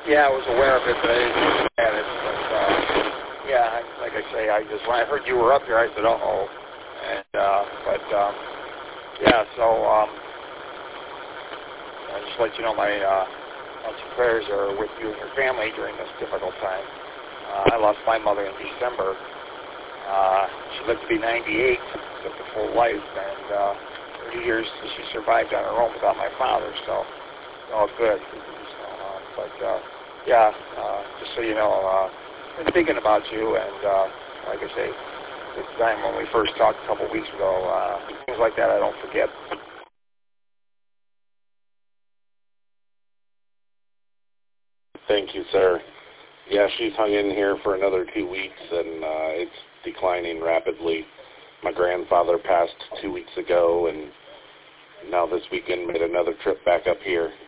Yeah, I was aware of it, but I didn't look at it. But, yeah, like I say, when I heard you were up here, I said, uh-oh. And, yeah, so, I'll just let you know my thoughts and prayers are with you and your family during this difficult time. I lost my mother in December. She lived to be 98, lived a full life, and 30 years she survived on her own without my father, so all good. So, yeah, just so you know, I've been thinking about you, and like I say, the time when we first talked a couple weeks ago, things like that I don't forget. Thank you, sir. Yeah, she's hung in here for another 2 weeks, and it's declining rapidly. My grandfather passed 2 weeks ago, and now this weekend made another trip back up here.